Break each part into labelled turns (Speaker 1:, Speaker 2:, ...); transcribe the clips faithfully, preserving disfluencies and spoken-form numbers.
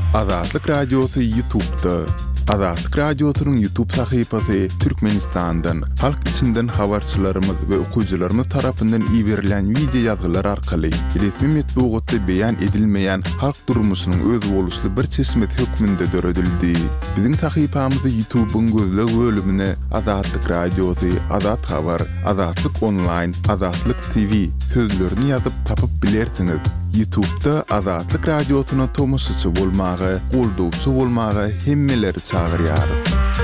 Speaker 1: Azatlyk Radiosu YouTube'da. Azatlyk Radiosu'nun YouTube sayfasy Türkmenistan'dan, halk içinden habarçylarymyz we okuyjylarymyz tarapyndan iýerilen video ýazgylar arkaly resmi metbuatda beýan edilmeýän halk durmuşynyň öz boluşly bir çeşmet hökmünde döredildi. Biziň sayfamyzy YouTube'un gözleg bölümine Azatlyk Radiosu, Azat Habar, Azatlyk Online, Azatlyk T V sözlerini ýazyp tapyp bilersiňiz. YouTube'da Azatlyk Radiosu'na tomoşçy bolmagy, goldowçy bolmagy hemmeleri çağırýarys.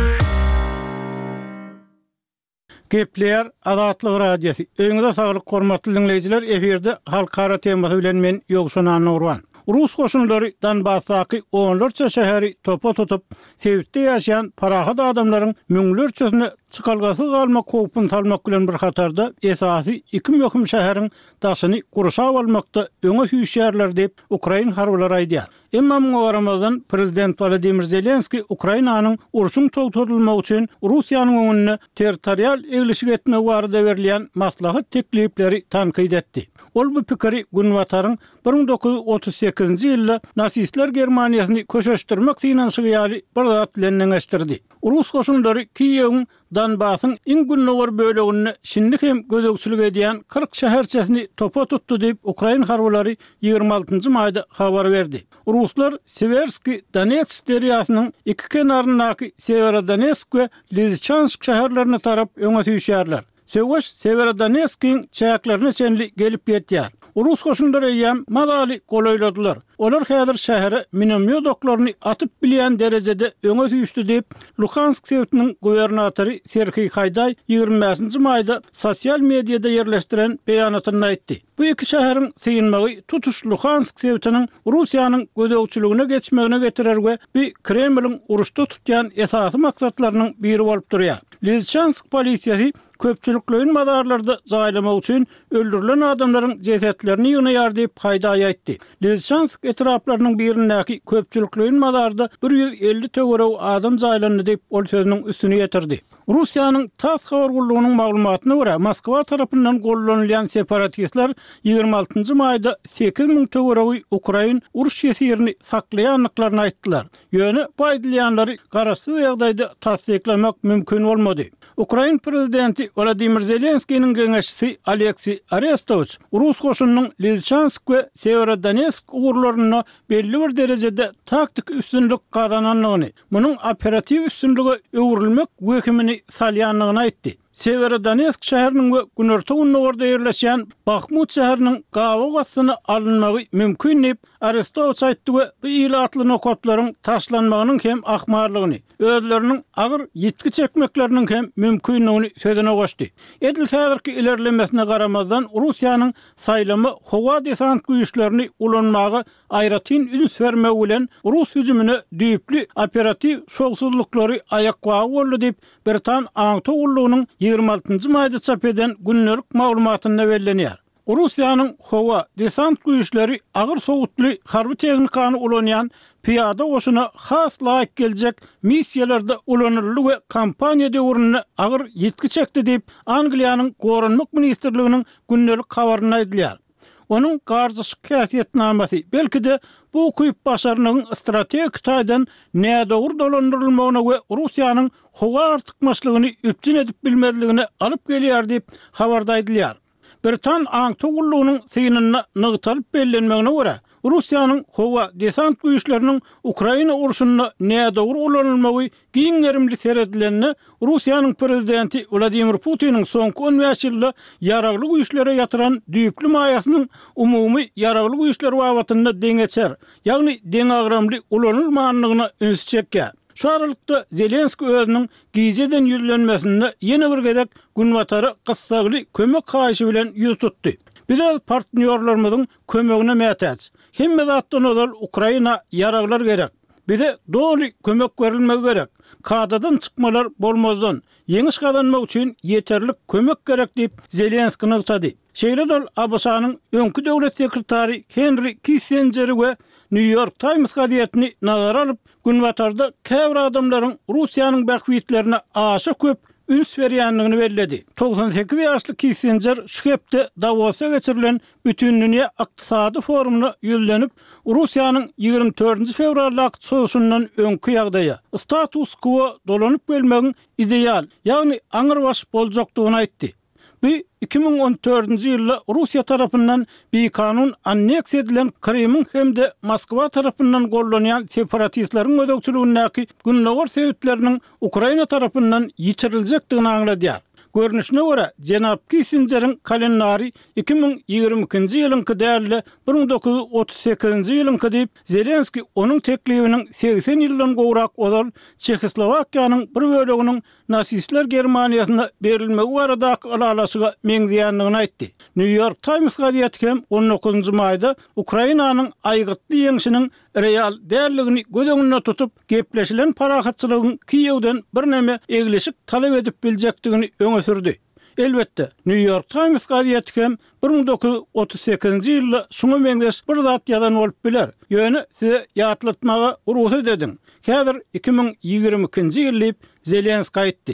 Speaker 2: Gepler Azatlyk Radiosu. Öňüňizde saglyk hormatly dinleýijiler, eferde halkara temasy bilen men Ýogşan Nurwan. Rus goşunlary Donbassdaky onlarça şäheri topa tutup, Sewitde ýaşaýan parahat adamlaryň müňlerçesine çykalgasy galmak howpun salmak bilen bir hatarda esasy iki möhüm şäheriň daşyny gurşap almakda öňe süýşýärler diýip Ukraina harblary aýdýar. Emma muňa garamazdan prezident Volodymyr Zelenski Ukrainanyň urşuň togtadylmagy üçin Russiýanyň öňüne territorial eglişik etme barada berilen maslahat teklipleri tanqid etdi. Ol bu pikiri Günwataryň bir ming dokuz ýuz otuz sekizinji ýylda nasistler Germaniýasyny köşeşdirmek synanşygy bir zat bilen neňeşdirdi. Rus goşunlary Kiýewiň Donbassyň iň günnäwir bölegini şindik hem gözegçilik edýän kırk şäherçesini topa tutdy diýip Ukraina harblary ýygrima altynjy maýda habar berdi. Ruslar Severski Donetsk deriýasynyň iki kenaryndaky Severodonetsk we Lysychansk şäherlerini tarap öňe süýşýärler. Söwüş Severodonetskiň çäklerine senli gelip ýetýär. Rus goşunlary ýam malaly golaýladylar. Olar häzir şähere minomýot oklaryny atyp bilýän derejede öňe süýşdi diýip Luhansk sewtiniň gubernatory Serhiy Hayday ýygrima beşinji maýda sosial mediada ýerleşdiren beýanatyny aýtdy. Bu iki şäheriň syýynmagy tutuş Luhansk sewtiniň Russiýanyň gözegçiligine geçmegine getirer we bir Kremliň uruşda tutýan esasy maksatlarynyň biri bolup durýar. Lysychansk polisiýasy köpçüliklerin madarlarda zaylamak üçün öldürülen adamların cesetlerini yığınayar diýip Hayday aýtdy. Lysychansk etraplarının birindäki köpçüliklerin madarda bir yüz elli töwerew adam zaylandy diýip ol sözüniň üstüne ýetirdi. Russiýanyň TASS habar gullugynyň maglumatyna görä, Moskwa tarapyndan gollanylýan separatistler ýygrima altynjy maýda sekiz ming töwerew Ukraina uruş ýerini saklaýanlyklaryny aýtdylar. Ýöne bu aýdylýanlary garaşsyz ýagdaýda tasdiklemek mümkin bolmady. Ukraina prezidenti Volodymyr Zelenskiň geňeşçisi Aleksey Arestovich Rus goşunynyň Lysychansk we Severodonetsk ugrlaryna belli bir derejede taktik üstünlük gazananlygyny, munyň operativ üstünlügi öwrilmek wekimini salýanlygyny aýtdy. Severodonetsk şäheriniň we Günertow orada ýerleşýän Bakhmut şäheriniň gawa gasyny alynmagy mümkin diýip Arestovich aýtdy we bu ýylatly nokatlaryň taşlanmagynyň hem ahmarlygyny, özleriniň agyr ýetki çekmekleriniň hem mümkinligini sözüne goşdy. Edil häzirki ilerlemesine garamazdan Russiýanyň saýlamy howa desant güýçlerini ulanmagy aýratyn üns bermegi bilen Rus hüjümine düýpli operativ şogsuzlyklary aýakbagy boldy diýip Britan Aňtoğullugynyň ýygrima altynjy maýda çap eden günlük maglumatyna bellenýär. Russiýanyň howa desant güýçleri agyr sowutly harby tehnikany ulanýan piyada goşuna has laýyk geljek missiýalarda ulanyrly we kampaniýa döwründe agyr ýetki çekdi diýip Angliýanyň Gorunluk ministrliginiň günlük habaryna aýdylýar. Onun garzyşyk käfiýetnamasy belki de bu kuýup başarynyň strategik taýdan nädowur dolandyrylmagyna we Russiýanyň howa artykmaçlygyny üpjün edip bilmezligine alyp gelýär diýip habarda aýdylýar. Britan Aňtoğullugynyň synyna nygtalyp bellenmegine görä, Russiýanyň howa desant güýçleriniň Ukraina urşunyna nädowur ulanylmagy giň erimli seredilenini Russiýanyň prezidenti Vladimir Putiniň soňky on beş ýylda ýaragly güýçlere ýatyran düýpli maýasynyň umumy ýaragly güýçler wagtynda deňeçer, ýagny deň agramly ulanylmaganlygyna üns çekýär. Şu aralykda Zelenski özüniň Gizeden ýüzlenmesinde ýene bir gezek Günwatary gyssaly kömek haýyşy bilen ýüz tutdy. Biz partnerlerimiziň kömegine mätäç. Hemme zatdan ol Ukraina ýaraglar gerek. Bize doly kömek berilmegi gerek. Kadadan çykmalar bolmazdan ýeňiş kazanmak üçin ýeterlik kömek gerek diýip Zelenski nykdy. Şeýle A B S-nyň öňkü döwlet sekretary Henry Kissinger we New York Times gazetini nazara alyp Günwatarda käbir adamlaryň Russiýanyň bähwitlerine aşa köp üns berýänligini bellädi. doksan sekiz ýaşly Kissinger şu hepde Davos'a geçirilen bütün dünýä ykdysady forumuna ýüzlenip, Russiýanyň ýygrimi dördünji fevrallyk soňşundan öňkü ýagdaýa status quo dolanyp gelmegiň ideal, ýagny aňyrbaş boljakdygyny aýtdy. Bu iki bin on dördünji ýylda Russiýa tarapyndan bir kanun anneks edilen Krymyň hemde Moskwa tarapyndan gollanýan separatistlaryň ödekçiligindäki günleger sebäpleriniň Ukraina tarapyndan ýitiriljekdigini aňladýar. Görnüşine göre Jenap Kissinger'in kalendary iki bin ýygrimi ikinji ýylyňky däli bir bin dokuz yüz otuz sekizinji ýylyňky diýip Zelenski onuň teklibiniň seksen ýyldan gowrak odal Çekoslowakiýanyň bir böleginiň nasistler Germaniýasyna berilmegi baradaky alalaşyga meňzeýändigini aýtdy. New York Times gazetesi hem on dokuzunji maýda Ukrainanyň aýgytly ýeňişiniň real därligini göz tutup gepleşilen parahatçylygyň Kiýewden bir neme egleşik talap edip biljekdigini öňe sürdi. Elbette New York Times gazetesi hem bir bin dokuz yüz otuz sekizinji ýylda şuňa meňzeş bir zat ýazan bolup biler. Ýöne size ýatlatmaga urusy dedim. Häzir iki bin ýygrimi ikinji ýyl diýip Zelenski aýtdy.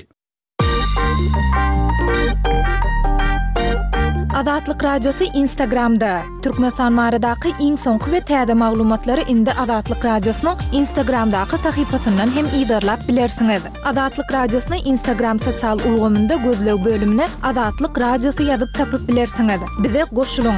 Speaker 3: Adatlyk radiosu Instagramda. Türkmenistan baradaky iň soňky we täze maglumatlary indi Adatlyk radiosynyň Instagramdaky sahypasyndan hem ýygyrlap bilersiňiz. Adatlyk radiosyny Instagram sosial ulgamynda gözleg bölümine Adatlyk radiosu ýazyp tapyp bilersiňiz. Bize goşulyň.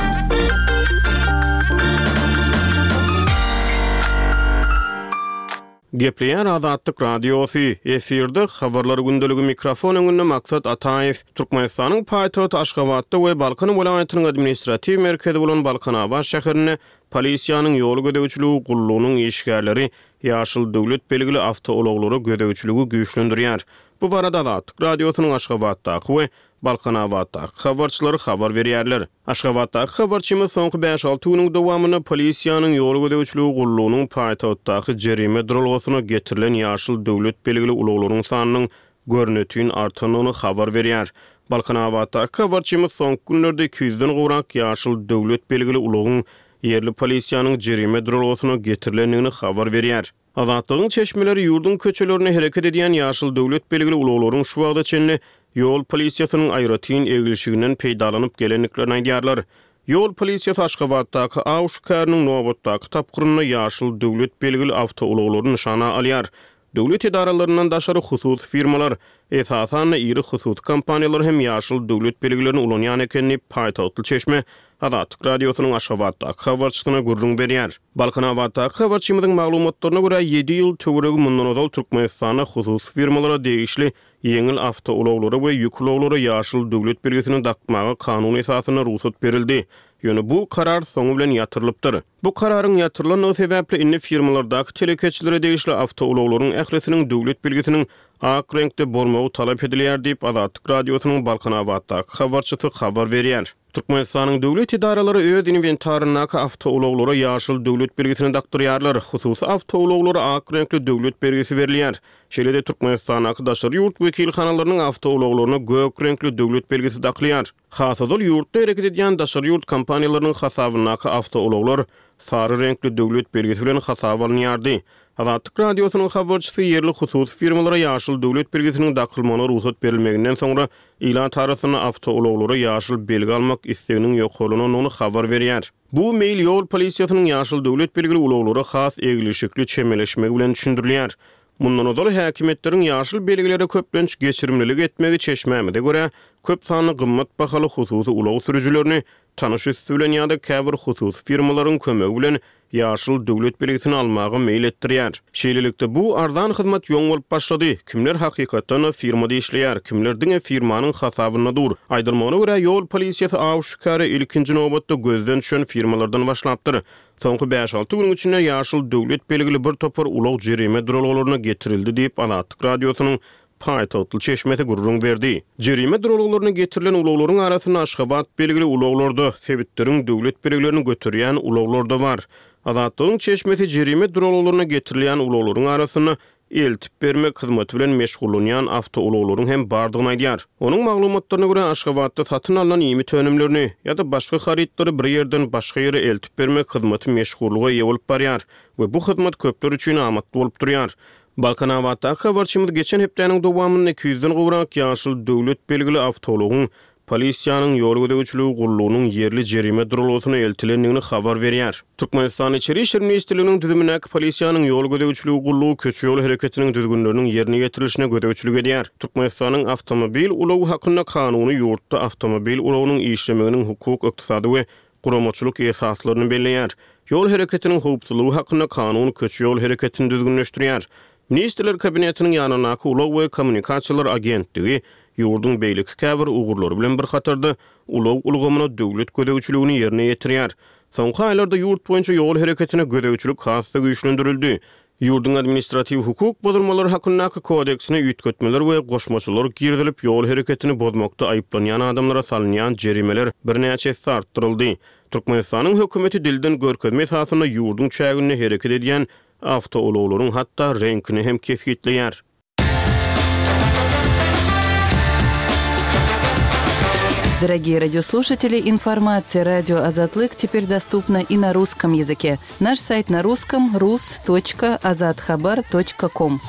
Speaker 4: Gepleýär Adatlyk radiosu efirde habarlar gündeligi mikrofon öňünde Maksat Ataýew. Türkmenistanyň paýtagy Aşgabatda we Balkan welaýatynyň administrativ merkezi bolan Balkanaba şäherine polisiýanyň ýol gödäwçiligi gullugynyň işgärleri ýaşyl döwlet belgili awtologlara gödäwçiligi güýçlendirýär. Bu barada Adatlyk radiosynyň Aşgabatdaky we Balkanabatdaky habarçylary habar berýärler. Aşgabatdaky habarçymyz soňky beş alty güniň dowamyny polisiýanyň ýol gödäwçiligi gullugynyň paýtagtdaky jerime durulgysyna getirilen ýaşyl döwlet belgili uluglaryň sanynyň görnetini artanyny habar berýär. Balkanabatdaky habarçymyz soňky günlerde iki yüzden gowrak ýaşyl döwlet belgili ulugyň yerli polisiýanyň jerime durulgysyna getirilenini habar berýär. Adatlygyň çeşmeleri ýurdun köçelerine hereket edýän ýaşyl döwlet belgili uluglaryň şu wagda çenli Yol polisiýasynyň aýratyn egilişiginden peýdalanyp gelenliklerini aýdýarlar. Yol polisiýasy Aşgabatdaky Awşkarynyň nobatdaky tapgyryny ýaşyl döwlet belgili awtologlaryny nişana alýar. Döwlet idaralaryndan daşary husus firmalar, esasan iri husus kompaniýalar hem ýaşyl döwlet belgilerini ulanýan ekenini paýtagtly çeşme Adatlyk radiosynyň Aşgabatdaky habarçysyna gurrun berýär. Balkanabatdaky habarçymyzyň maglumatlaryna görä ýedi ýyl töweregi mundan ozal Türkmenistana husus firmalara degişli ýeňil awtologlary we ýükloglara ýaşyl döwlet belgisini dakmaga kanun esasyna ruhsat berildi. Ýöne bu karar soňu bilen ýatyrylypdyr. Bu kararyň ýatyrylanyny sebäpli inni firmalardaky telekeçilere degişli awtologlaryň ählisiniň döwlet belgisiniň ak renkde bolmagy talap edilýär diýip Adatlyk radiosynyň Balkanabatdaky habarçysy habar berýär. Türkmenistanyň döwlet idaralary öz inventarynaky awtologlara ýaşyl döwlet belgisini dakdyrýarlar. Hususy awtologlara ak renkli döwlet belgisi berilýär. Şeýle-de Türkmenistanyň daşary ýurt wekilhanalarynyň awtologlaryna gök renkli döwlet belgisi daklýar. Hasadol ýurtda hereket edýän daşary ýurt kompaniýalarynyň hasabynaky awtologlar sary renkli döwlet belgisi bilen hasap alınýardy. Adatlyk radiosynyň habarçysy yerli husus firmalara ýaşyl döwlet belgisiniň dakylmagyna ruhsat berilmeginden soňra ilan tarasyna awtologlara ýaşyl belgi almak isteginiň ýoklugyny ony habar berýär. Bu mail ýol polisiýasynyň ýaşyl döwlet belgili uluglara has egilişikli çemeleşmegi bilen düşündirilýär. Mundan ozal häkimetleriň ýaşyl belgilere köplenç geçirimlilik etmegi çeşmämide görä köp sany gymmat bahaly hususy ulug sürüjülerini tanış üstü bilen ýa-da käbir husus firmalaryň kömegi bilen ýaşyl döwlet belgisini almagy meýil etdirýär. Şeýlelikde bu arzan hyzmat ýoň bolup başlady. Kimler hakykatdan firmada işleýär, kimler diňe firmanyň hasabyna dur. Aýdyrmagyna görä ýol polisiýasy Awşkary ilkinji nobatda gözden düşen firmalardan başlapdyr. Soňky beş alty gün içinde ýaşyl döwlet belgili bir topar ulug jerime durulgalaryna getirildi diýip Adatlyk radiosynyň paýtagtly çeşmeti gurrun berdi. Jerime durulgalaryna getirilen uluglaryň arasyna Aşgabat belgili uluglarda sebitdiriň döwlet belgilerini götürýän uluglar da bar. Adatlygyň çeşmeti jerime durulgalaryna getirilen uluglaryň arasyna eltip bermek hyzmaty bilen meşgullanýan awtologlaryň hem bardygyny aýdýar. Onuň maglumatlaryna görä Aşgabatda satyn alynan ýemy önümlerini ýa-da başga harytlary bir ýerden başga ýere eltip bermek hyzmaty meşgullugy ýa bolup barýar we bu hyzmat köpler üçin amatly bolup durýar. Balkan Avatda habarçymyz geçen hepdeniň dowamynda iki yüzden gowrak ýaşyl döwlet belgili awtologyň polisiýanyň ýol gödägçiligi gurulugynyň yerli jerime durulusyna eltilendigini habar berýär. Türkmenistan Içeri işler ministrliginiň düzümindäki polisiýanyň ýol gödägçiligi gurulugy köçü ýol hereketiniň düzgünleriniň yerine getirilişine gödägçilik edýär. Türkmenistanyň awtomobil ulowy hakynda kanuny ýurtda awtomobil ulowynyň işlemeginiň hukuk, ykdysady we guramaçylyk esaslaryny belleýär. Ýol hereketiniň howpsuzlygy hakynda kanuny köçü ýol hereketini düzgünleşdirýär. Ministrler kabinetiniň ýanynaky Ulaw we Kommunikasiýalar agentligi ýurdun beýleki käbir ugurlary bilen bir hatarda ulaw ulgamyna döwlet gödägçiligini ýerine ýetirýär. Soňky aýlarda ýurt boýunça ýol hereketine gödägçilik hasda güýçlendirildi. Ýurdun administrativ hukuk bozulmalary hakyndaky kodeksine ýetgetmeler we goşmaçylar girdilip ýol hereketini bozmakda aýplanýan adamlara salynýan jerimeler birnäçe artdyryldy. Türkmenistanyň hökümeti dilden görkezme esasyna ýurdun çägine hereket edýän avto ulawlaryň hatda reňkini hem kesgitleýär.
Speaker 5: Дорогие радиослушатели, информация «Радио Азатлык» теперь доступна и на русском языке. Наш сайт на русском — рус точка азатхабар точка ком.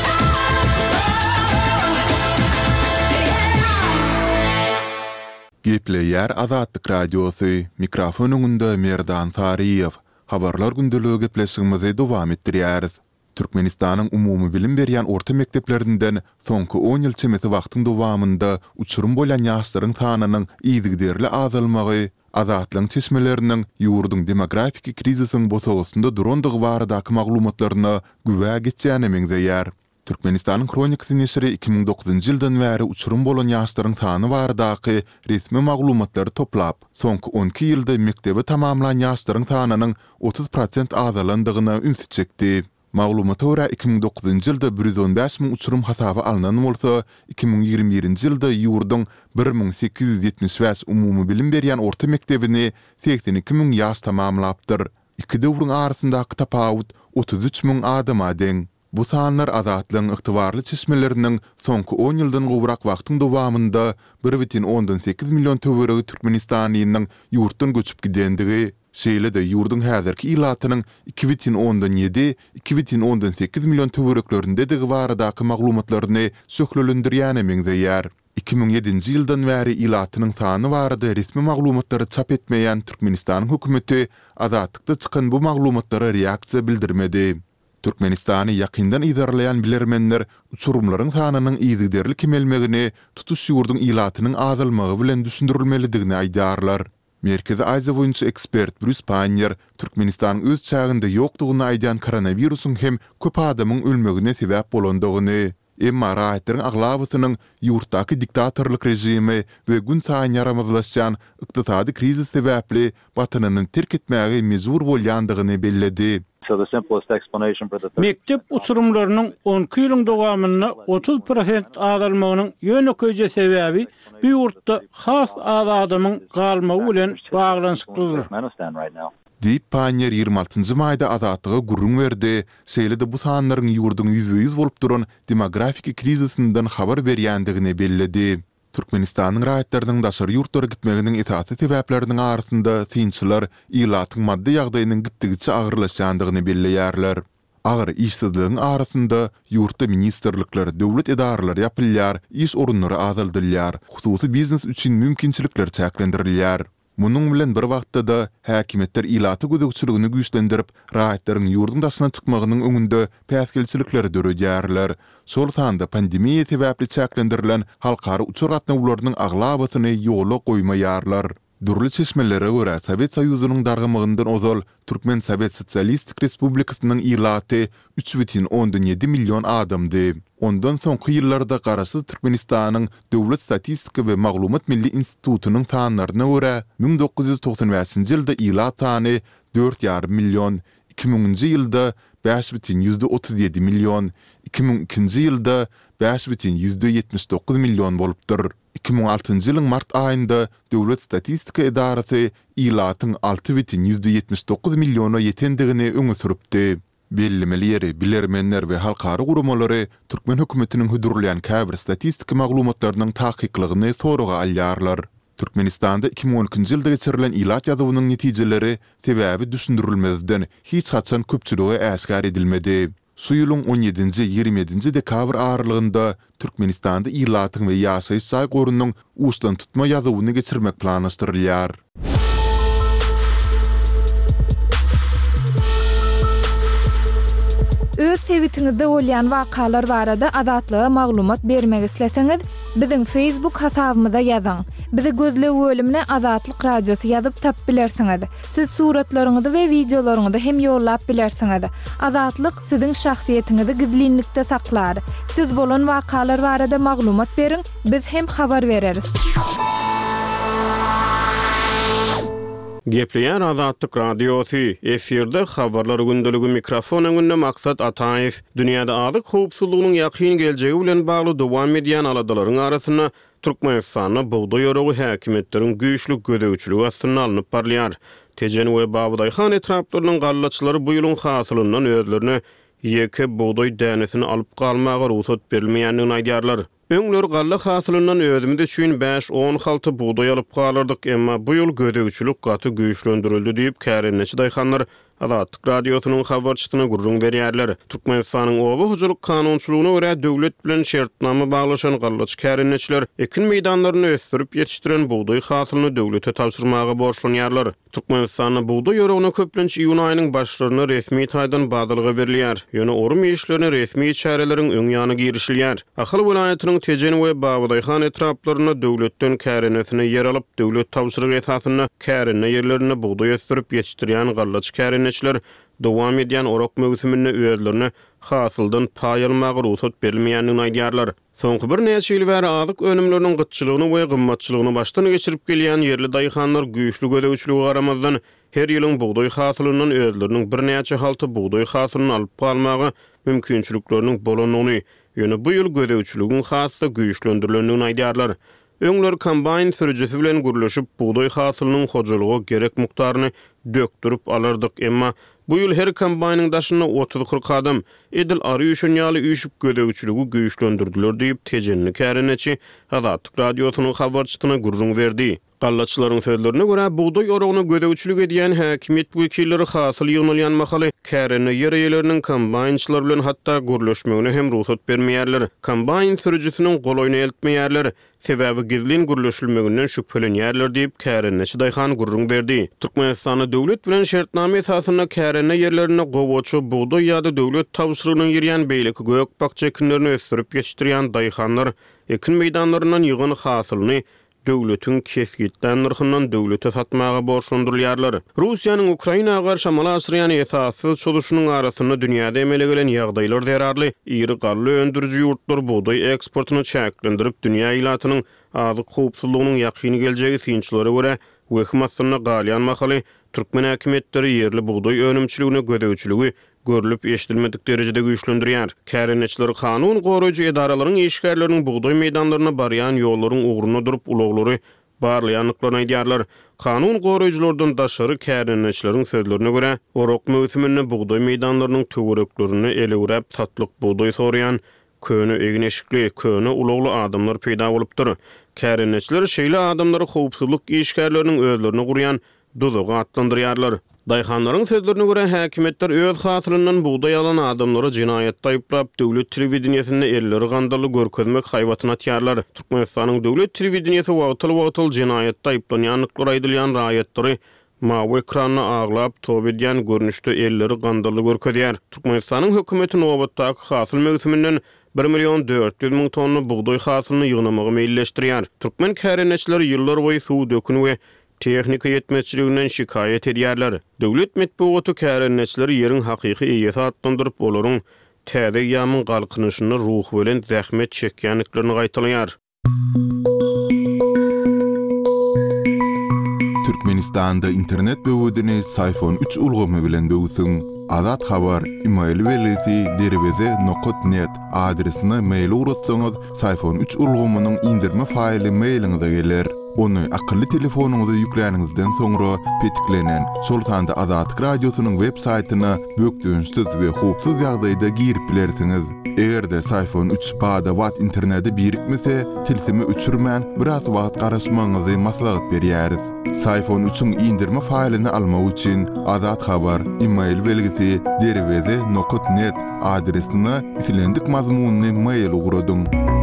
Speaker 1: Gepleýär Azatlyk Radiosu, mikrofonunda Merdan Sariýew. Habarlar gündeligi gepleşigimizi dowam etdirýäris. Türkmenistanyň umumy bilim berýän orta mekteplerinden soňky on ýyl çemeti wagtyň dowamynda uçurum bolan ýaşlaryň sanynyň ýygyderli azalmagy, azatlyň çeşmeleriniň ýurdun demografik krizisiň bosagysynda durandygy baradaky maglumatlaryna güwä geçýäni meňzeýär. Türkmenistanyň Kronikasy nesiri iki ming dokuzunçy ýyldan bäri uçurum bolan ýaşlaryň sany baradaky resmi maglumatlary toplap, soňky on iki ýylda mektebi tamamlanan ýaşlaryň sanynyň otuz prosent azalandygyna üns çekdi. Maglumata görä iki ming dokuzunçy ýylda bir yüz on beş miň uçurum hasaby alynan bolsa, iki ming ýygrimi birinçi ýylda ýurdun bir miň sekiz ýüz ýetmiş beş umumy bilim berýän orta mektebini seksen iki miň ýaş tamamlapdyr. Iki döwrüň arasyndaky tapawut otuz üç miň adama deň. Bu sanlar azatlyň ygtybarly çeşmeleriniň soňky on ýyldan gowrak wagtyň dowamynda bir butun ondan sekiz million töweregi Türkmenistanynyň ýurtdan göçüp gidendigi, şeýle-de ýurdun häzirki ilatynyň iki butun ondan ýedi iki butun ondan sekiz million töwereklerinde de baradaky maglumatlaryny söklelendirýäni meňzeýär. iki ming ýedinçi ýyldan bäri ilatynyň sany barada resmi maglumatlary çap etmeýän Türkmenistanyň hökümeti azatlykda çykan bu maglumatlary reaksiýa bildirmedi. Türkmenistany ýakyndan idarlayan bilermenler uçurumlaryň sanynyň ýygyderli kemelmegini tutuş ýurdun ilatynyň azalmagy bilen düşündirilmelidigini aýdarlar. Merkezi Aýza boýunça ekspert Bruce Panier Türkmenistanyň öz çäginde ýokdugyny aýdan koronawirusyň hem köp adamyň ölmegine sebäp bolandygyny, emma raýatyň aglawatynyň ýurtdaky diktatorlyk rejimi we gün saýyn yaramazlaşan ykdysady krizis sebäpli watanyny terk etmäge mejbur bolýandygyny belledi.
Speaker 6: So the simplest explanation for the
Speaker 2: Mektep uçurumlarynyň on iki ýylyň dowamyna otuz prosent azalmagynyň ýönekeje sebäbi bu ýurtda has adamyň galmagy bilen baglanyşyklydyr.
Speaker 1: Diýip Panier ýygrimi altyncy maýda azatlyga gurrun berdi. Şeýle-de bu sanlaryň ýurdun yüz ýüz bolup duran demografik krizisinden habar berýändigini belledi. Türkmenistanyň raýatlarynyň daşary ýurtlara gitmeginiň esasy sebäpleriniň arasynda synçylar ilatyň maddi ýagdaýynyň gitdigiçe agyrlaşandygyny belleýärler. Agyr işsizligiň arasynda ýurtda ministrlikler, döwlet edaralary ýapylýar, iş orunlary azaldylýar, hususy biznes üçin mümkinçilikler çäklendirilýär. Munyň bilen bir wagtda da häkimetler ilaty gödägçiligini güýçlendirip, raýatlaryň ýurdun daşyna çykmagynyň öňünde päsgelçilikler döredýärler. Şol sanda pandemiýa sebäpli çäklendirilen halkary uçur gatnawlarynyň aglawatyny ýola goýmaýarlar. Durly çeşmelere görä Sowet Soýuzynyň dargamygyndan ozal Türkmen Sowet Sosialistik Respublikasynyň ilaty üç butun ondan ýedi million adamdy. Ondan soňky ýyllarda garaşy Türkmenistanyň Döwlet Statistika we Maglumat Milli Institutunyň sanlaryna görä bin dokuz ýüz toksan beşinçi ýylda ilat sany dört ýarym million, iki miňinçi ýylda beş butun otuz ýedi million, iki ming ikinci ýylda beş butun ýetmiş dokuz million bolupdyr. iki ming altıncı ýylyň mart aýynda Döwlet Statistika Edarasy ilatyň altı butun ýetmiş dokuz milliona ýetendigini öňe süripdi. Bellimeleri, bilermenler we halkary guramalary Türkmen hökümetiniň hudurlayan käbir statistika maglumatlarynyň tahkikligyny soraga alýarlar. Türkmenistanda iki ming on ikinci ýylda geçirilen ilat ýazywynyň netijeleri sebäbi düşündirilmezden hiç haçan köpçüligi äsgär edilmedi. Şu ýylyň on ýedinji ýygrimi ýedinji dekabr aralygynda Türkmenistanda ýylatyň we ýaşaýyş saýgorunyň ustan tutma ýazywyny geçirmek planlaşdyrylýar.
Speaker 3: Öz sebitiňizde bolýan wakalar barada adatlyga maglumat bermek isleseňiz, biziň Facebook hasabymyza ýazyň. Bizi gözlep bölümine Azatlyk Radiosu ýazyp tap bilersiňiz. Siz suratlaryňyzy we videolaryňyzy hem ýollap bilersiňiz. Azatlyk siziň şahsiýetiniňizi gizlinlikde saklar. Siz bolan wakalar barada maglumat beriň, biz hem habar bereriz.
Speaker 4: Gepleýär Azatlyk Radiosu efirde habarlar gündöligi mikrofon öňünde maksat Ataýew dünýäde azyk howpsuzlygynyň ýakyn geljegi bilen bagly dowam edýän aladalaryň arasyna Türkmenistanyň buğday ýorogy häkimetleriň güýçlü gödäwçiligi astyna alanyp barlýar. Tejen we Babadyhan etraplarynyň gallaçylary bu ýylyň hasylyndan özlerine ýeke buğday dänesini alyp galmagy ruhsat berilmeýändigini aýdýarlar. Öňler galla hasylyndan özümde üçin beş on halty buğday alyp galardyk, emma bu ýyl gödäwçilik gaty güýçlendirildi diýip kärenneçi daýhanlar Azatlyk Radiosynyň habarçysyna gurrun berýärler. Türkmenistanyň oba hujurlyk kanunçylygyna görä döwlet bilen şertnama baglaşan gallaç kärenneçiler ekin meýdanlaryny ösdürip ýetişdiren buğday hasylyny döwlete tapşyrmagy borçlanýarlar. Türkmenistanyň buğday ýorogyna köplenç iýun aýynyň başlaryna resmi taýdan badylygy berilýär. Ýöne orum işlerine resmi çäreleriň öň ýanyna girişilýär. Ahly welaýatynyň Tejen we Babadyhan etraplaryna döwletden kärennesine ýer alyp döwlet tapşyrygy esasyna kärenne ýerlerine buğday ösdürip ýetişdirýän gallaç kärenneçiler dowam edýän orok möwsümine öýerlerine hasyldan paý almagy ruhsat berilmeýändigini aýdýarlar. Soňky bir neçe ýyl bäri azyk önümleriniň gytçylygyny we gymmatçylygyny başdan geçirip gelýän ýerli daýhanlar güýçlü gödäwçiligi garamazdan her ýylyň buğday hasylyndan özleriniň bir neçe halty buğday hasylyny alyp galmagy mümkinçilikleriniň bolanyny, ýöne bu ýyl gödäwçiligiň hasda güýçlendirilýändigini aýdýarlar. Öňler kombayn sürüjisi bilen gürleşip buğday hasylynyň hojalygy gerek mukdaryny döktürip alardyk, emma bu ýyl her kombaynyň daşyna otuz kırk adam edil ary üçin ýaly üýşüp gödäwçiligi güýçlendirdiler diýip tejenni kärenneçi Azatlyk Radiosynyň habarçysyna gurrun berdi. Gallaçylaryň sözlerine görä buğday ýorogyna gödäwçilik edýän häkimet wekilleri hasyl ýygnalýan mahaly kärenne ýereýleriniň kombaynçylar bilen hatda gürleşmegine hem ruhsat bermeýärler. Kombayn sürüjisiniň golaýyny eltmeýärler. Sebäbi gizlin gürleşilmeginden şüphelenýärler diýip kärenneçi daýhan gurrun berdi. Türkmenistany döwlet bilen şertnama esasyna kärenne ýerlerine gowaçy buğday ýa-da döwlet tapşyrygynyň ýerýän beýleki gök bakça ekinlerini ösdürip ýetişdirýän daýhanlar ekin meýdanlarynyň ýygyny hasylyny döwletiň kesgitden narhyndan döwlete satmagy borçlandyrylýarlar. Russiýanyň Ukrainaga garşy amala asyrýan esasy çoluşynyň arasyna dünýäde emele gelen ýagdaýlar zerarly. Iri garly öndürüji ýurtlar buğday eksportyny çäklendirip dünýä ýylatynyň azyk howpsuzlygynyň ýakyny geljegi synçylary görä wehmasyna galýan mahaly Türkmen häkimetleri ýerli buğday önümçiligine gödäwçiligi görülüp eşdilmedik derejede güýçlendirýär. Kärenneçiler kanun goraýjy edaralaryň işgärleriniň buğday meýdanlaryna barýan ýollaryň ugruna durup ulaglary barlaýanlyklaryny aýdýarlar. Kanun goraýjylardan daşary kärenneçileriň sözlerine görä, orok möwsüminde buğday meýdanlarynyň töwereklerini ele urap satlyk buğday sorýan köne egneşikli, köne ulagly adamlar peýda bolupdyr. Kärenneçiler şeýle adamlary howpsuzlyk işgärleriniň özlerini gurýan dozoga atlandyrýarlar. Daýhanlaryň sözlerine görä häkimetler öz hasylyndan buğday alan adamlary jinaýatda aýyplap döwlet telewizionyasynda elleri gandaly görkezmek haýwatyna atýarlar. Türkmenistanyň döwlet telewizionyasy wagtyl-wagtyl jinaýatda aýyplanýanlyklary aýdylýan raýatlary mawy ekranyna aglap top edýän görnüşde elleri gandaly görkezýär. Türkmenistanyň hökümeti nobatdaky hasyl möwsüminden bir milyon dört yüz min tonna buğday hasylyny ýygnamagy meýilleşdirýär. Türkmen kärenneçileri ýyllar boýy suw dökünü we tehnika yetmezçiliginden şikayet edýärler. Döwlet medeniýeti kärenneçileri ýeriň hakyky eýesi atlandyryp olaryň täze ýamyň galkynyşyny ruh bilen zähmet çekýänliklerini gaýtalýar.
Speaker 1: Türkmenistanda internet böwedini iPhone üç ulgamy bilen böwsüň. Azat habar email welesi derweze nokta net adresine mail urutsaňyz iPhone üç ulgamynyň indirme faýly mailiňize geler. Onu akıllı telefonunuza yükleýäningizden soňra petiklenen Sultanda Azatlyk Radiosynyň web saýtyna bökdüňizsiz we hupsuz ýagdaýda girip bilersiňiz. Egerde sayfony üç bada watt interneti birikmese, tilsimi üçürmän biraz wagt garaşmaňyzy maslahat berýäris. Sayfony üçün indirme faýlyny almak üçin Azat Habar e-mail belgisi derweze nokta net adresine itilendik mazmunny mail ugradyň.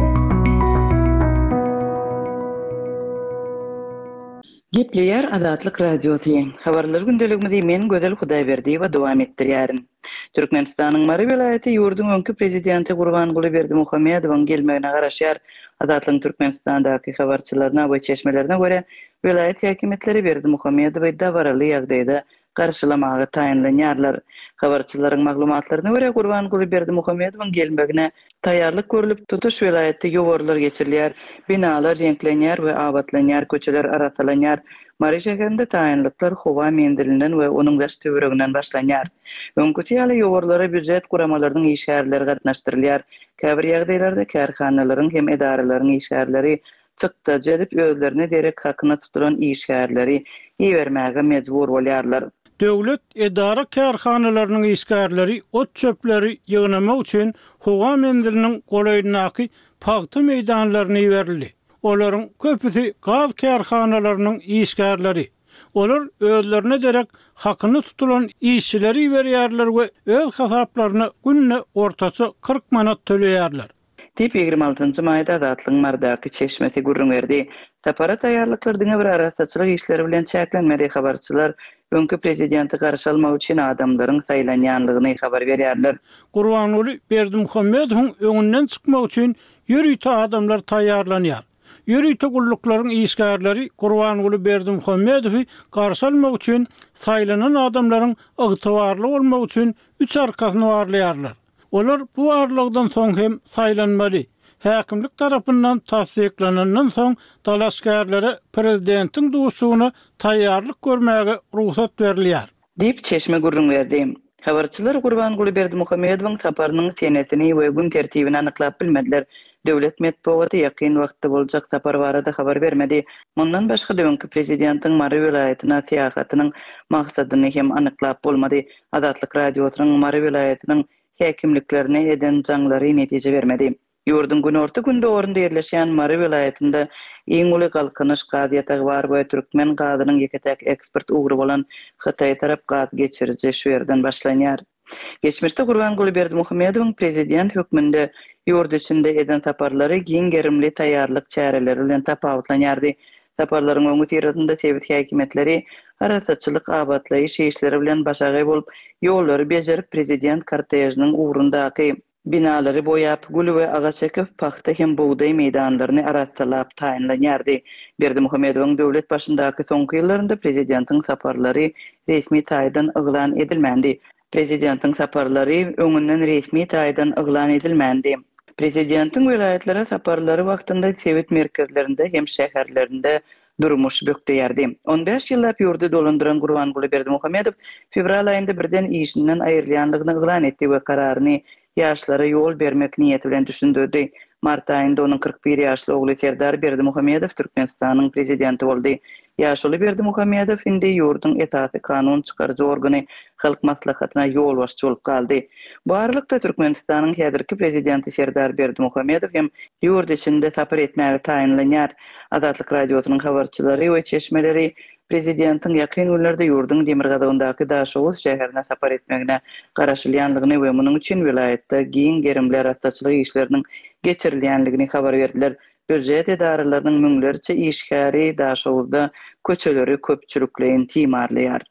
Speaker 7: Gepleýär Azatlyk Radiosy. Habarlar gündeligimizi men Gözel Hudaýberdi we dowam etdirýärin. Türkmenistanyň Mary vilayaty ýurdun öňkü prezidenti Gurbanguly Berdimuhammedowyň gelmegine garaşýar Azatlyk Türkmenistandaky habarçylaryna we çeşmelerine göre vilayet häkimetleri Berdimuhammedowy dawarly ýagdaýda garşylamagy taýinlanýarlar. Habarçylaryň maglumatlaryna göre Gurbanguly Berdimuhammedowyň gelmegine taýýarlyk görülip tutuş vilayetde ýowarlar geçirilýär, binalar renklenýär we abatlanýar, köçeler arasalanýar. Mary şäherinde taýinlyklar howa mendilinden we onuň daş töwereginden başlanýar. Öňkü ýaly ýowarlara büdjet guramalarynyň işgärleri gatnaşdyrylýar. Käbir ýagdaýlarda kärhanalaryň hem edaralaryň işgärleri çykda jedip özlerine derek hakyna tutulan işgärleri ýebermäge mejbur bolýarlar.
Speaker 2: Döwlet edara kärhanalarynyň işgärleri ot çöpleri ýygnamak üçin howa mendiliniň golaýynaky paýty meýdanlaryny berildi. Olaryň köpüsi gaz kärhanalarynyň işgärleri. Olar özlerine derek hakyny tutulan işçileri berýärler we öz hasaplaryny günne ortaça kırk manat töleýärler.
Speaker 7: Tip ýigirme altynjy maýda Azatlyň Mardaky çeşmesi gurrun berdi. Tapara taýýarlyklaryň bir arasaçylyk işleri bilen çäklenmedi habarçylar öňkü prezidenti garşy almak üçin adamlaryň saýlanýanlygyny habar berýärler.
Speaker 2: Gurbanguly Berdimuhammedowyň öňünden çykmak üçin ýürüýte adamlar taýýarlanýar. Ýürüýte gulluklarının işgärleri Gurbanguly Berdimuhammedowy garşy almak üçin saýlanan adamlaryň ygtybarly bolmak üçin üç arkasyny barlaýarlar. Olar bu arlygdan soň hem saýlanmaly. Häkimlik tarapyndan tasdiklanandan soň dalaşgärlere prezidentiň duşugyna taýýarlyk görmäge ruhsat berilýär.
Speaker 7: Dip çeşme gurrun berdi. Habarçylar Gurbanguly Berdimuhammedowyň saparynyň senetini we gün tertibini anyklap bilmediler. Döwlet medeniýeti ýakyn wagtda boljak sapar barada habar bermedi. Mundan başga öňkü prezidentiň Mary vilayatyna seýahatynyň maksadyny hem anyklap bolmady. Azatlyk Radiosynyň Mary vilayatynyň häkimliklerine eden jaňlary netije bermedi. Ýurdun günorta günde orunda ýerleşýän Mary vilayatynda iň uly galkynyş gaz ýatagy bar we türkmen gazynyň ýeketek ekspert ugry bolan Hytaý tarap gaz geçiriji şu ýerden başlanýar. Geçmişde Gurbanguly Berdimuhammedowyň prezident hökmünde ýurt içinde eden saparlary giň gerimli taýýarlyk çäreleri bilen tapawutlanýardy. Saparlaryň öňü ýerinde sebit häkimetleri arasaçylyk abatlaýyş işleri bilen başagy bolup ýollary bejerip prezident kortejiniň ugrundaky binalary boýap, gül we agaç çekip paxta hem buğday meýdanlaryny arasalap taýinlanýardy. Berdimuhammedowyň döwlet başyndaky soňky ýyllarynda prezidentiň saparlary resmi taýdan yglan edilmändi. Prezidentiň saparlary öňünden resmi taýdan yglan edilmändi. Prezidentiň vilayatlere saparlary wagtynda sebit merkezlerinde hem şäherlerinde durmuş bökdeýärdi. on beş ýyllap ýurdu dolandyran Gurbanguly Berdimuhammedow fevral aýynda birden işinden aýrylýanlygyny yglan etdi we kararyny ýaşlara ýol bermek niýeti bilen düşündirdi. Mart aýynda onuň kırk bir ýaşly ogly Serdar Berdimuhammedow Türkmenistanyň prezidenti boldy. Ýaşly Berdimuhammedow indi ýurdun etatly kanun çykarjy organy halk maslahatyna ýol başçy bolup galdy. Bu aralykda Türkmenistanyň häzirki prezidenti Serdar Berdimuhammedow hem ýurt içinde tapar etmäge taýinlanýar. Azatlyk Radiosynyň habarçylary we çeşmeleri prezidentiň ýakyn günlerde ýurdun Demirgazawyndaky Daşoğuz şäherine sapar etmegine garaşylýanlygyny we munyň üçin vilayatda giň gerimli arasaçylyk işleriniň geçirilýänligini habar berdiler. Büdjet edaralarynyň müňlerçe işgäri Daşowuzda köçeleri köpçülükleýin timarlaýar.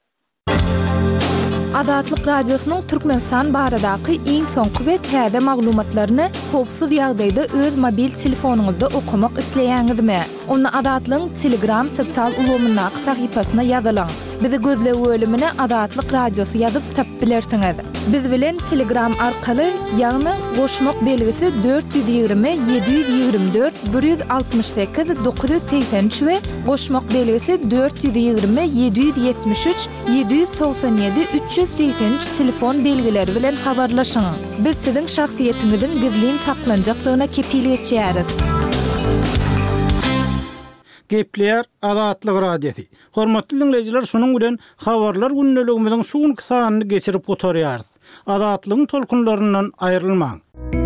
Speaker 3: Azatlyk Radiosynyň Türkmenistan baradaky iň soňky we täze maglumatlaryny howpsuz ýagdaýda öz mobil telefonuňyzda okumak isleýäňizmi? Onu Azatlyň Telegram sosial ulgamynyň sahypasyna ýazylaň. Bizi gözle bölümine Azatlyk Radiosy ýazyp tapyp bilersiňiz. Biz bilen Telegram arkaly ýagny goşmak belgisi dört yüz ýygrimi yedi yüz ýygrimi dört bir yüz altmış sekiz dokuz yüz seksen üç we goşmak belgisi dört yüz ýygrimi yedi yüz ýetmiş üç yedi yüz toksan ýedi üç yüz seksen üç telefon belgileri bilen habarlaşyň. Biz siziň şahsiýetiňizin gizlin saklanjakdygyna kepil etýäris.
Speaker 2: Gepleýär Azatlyk radiosi. Hormatly dinleýijiler, şonuň bilen habarlar günneligimiziň şuň kysanyny geçirip oturýarys. Azatlygyň tolkunlaryndan aýrylmaň.